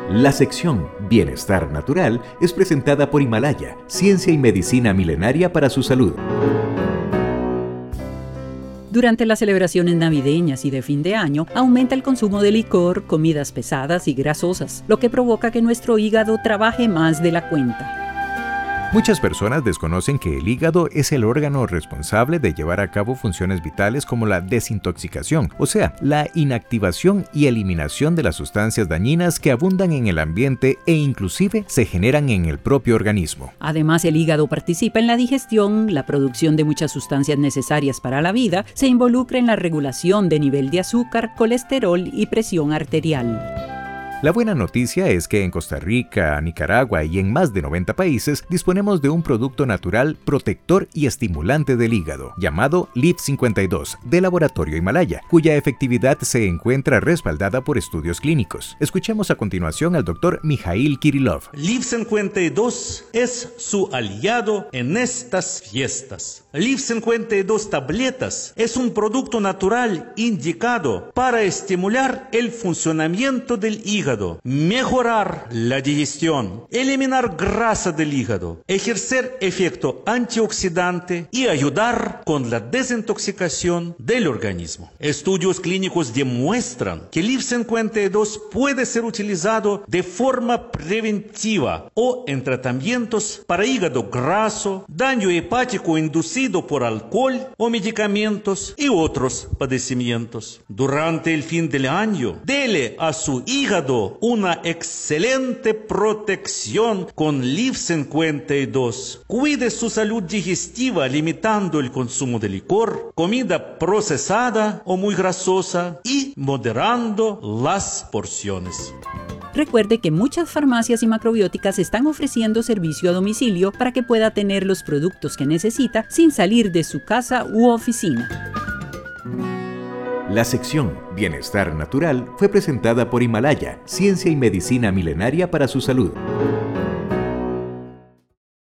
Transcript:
La sección Bienestar Natural es presentada por Himalaya, ciencia y medicina milenaria para su salud. Durante las celebraciones navideñas y de fin de año, aumenta el consumo de licor, comidas pesadas y grasosas, lo que provoca que nuestro hígado trabaje más de la cuenta. Muchas personas desconocen que el hígado es el órgano responsable de llevar a cabo funciones vitales como la desintoxicación, o sea, la inactivación y eliminación de las sustancias dañinas que abundan en el ambiente e inclusive se generan en el propio organismo. Además, el hígado participa en la digestión, la producción de muchas sustancias necesarias para la vida, se involucra en la regulación de nivel de azúcar, colesterol y presión arterial. La buena noticia es que en Costa Rica, Nicaragua y en más de 90 países disponemos de un producto natural protector y estimulante del hígado, llamado LIF 52, de Laboratorio Himalaya, cuya efectividad se encuentra respaldada por estudios clínicos. Escuchemos a continuación al Dr. Mikhail Kirillov. LIF 52 es su aliado en estas fiestas. LIF 52 tabletas es un producto natural indicado para estimular el funcionamiento del hígado, mejorar la digestión, eliminar grasa del hígado, ejercer efecto antioxidante y ayudar con la desintoxicación del organismo. Estudios clínicos demuestran que LIF 52 puede ser utilizado de forma preventiva o en tratamientos para hígado graso, daño hepático inducido por alcohol o medicamentos y otros padecimientos. Durante el fin del año, dele a su hígado una excelente protección con LIF 52. Cuide su salud digestiva limitando el consumo de licor, comida procesada o muy grasosa y moderando las porciones. Recuerde que muchas farmacias y macrobióticas están ofreciendo servicio a domicilio para que pueda tener los productos que necesita sin salir de su casa u oficina. La sección Bienestar Natural fue presentada por Himalaya, ciencia y medicina milenaria para su salud.